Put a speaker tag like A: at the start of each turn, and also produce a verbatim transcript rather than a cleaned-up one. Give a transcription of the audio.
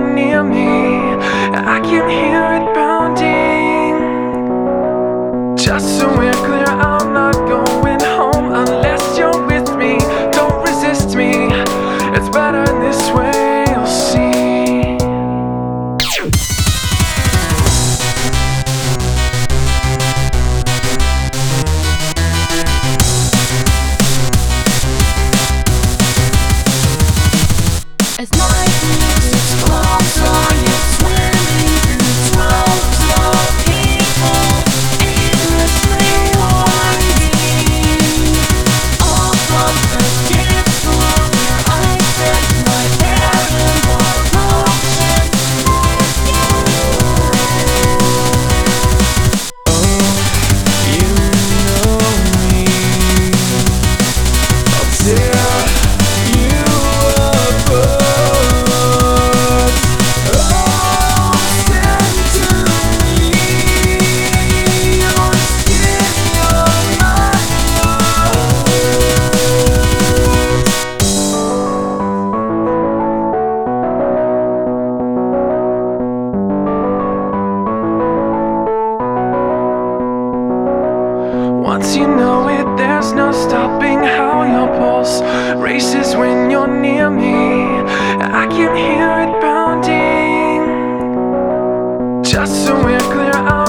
A: you're near me. I can hear it pounding. Just so we're clear, I'm not going home unless you're with me. Don't resist me, it's better this way, you'll see.
B: As night music's close on, you're swimming through droves of people, aimlessly winding off of the dance floor where I spent my terrible potion with you.
A: You know me, I'll tear you apart. Oh, send to me your skin, your mind, your once you know it, there's no stopping how your pulse races when you're near me. I can hear it pounding. Just so we're clear, I'm